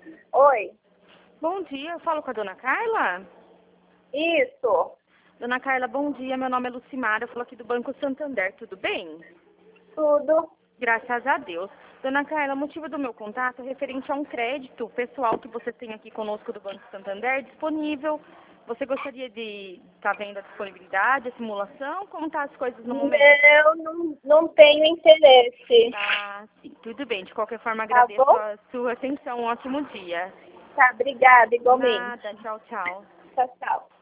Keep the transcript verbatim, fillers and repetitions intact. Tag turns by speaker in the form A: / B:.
A: Oi,
B: Bom dia, eu falo com a dona Carla?
A: isso,
B: Dona Carla, bom dia, meu nome é Lucimara, eu falo aqui do Banco Santander, tudo bem?
A: tudo.
B: Graças a Deus. Dona Carla, o motivo do meu contato é referente a um crédito pessoal que você tem aqui conosco do Banco Santander disponível. Você gostaria de estar vendo a disponibilidade, a simulação? Como estão as coisas no momento?
A: Eu não, não tenho interesse,
B: Ah, sim, tudo bem. De qualquer forma,
A: tá
B: agradeço
A: bom?
B: a sua atenção. Um ótimo dia.
A: Tá, obrigada, igualmente.
B: Nada, tchau, tchau.
A: Tchau, tchau.